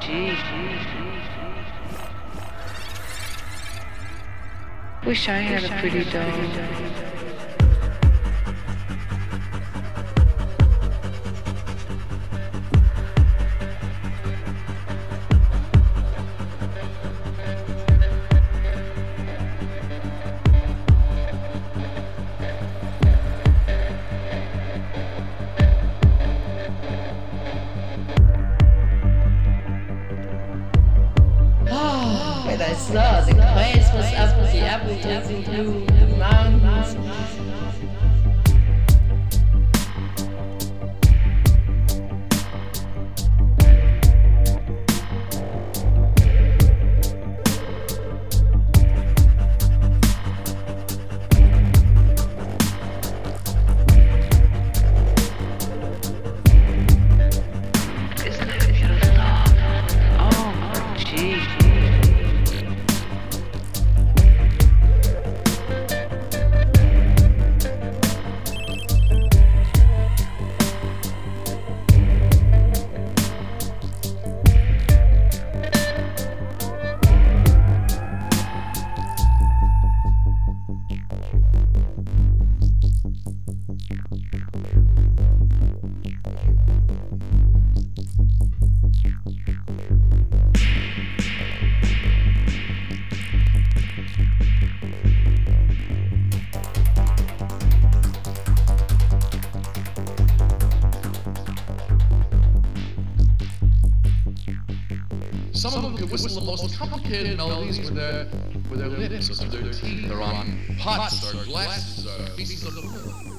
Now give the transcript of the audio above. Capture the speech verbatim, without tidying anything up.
gee. Wish I had a pretty dog. When I saw the Christmas apple, the apple dancing through the mountains. Some of them can whistle the most complicated melodies with their with their lips or through their teeth or on pots or glasses or pieces of wood.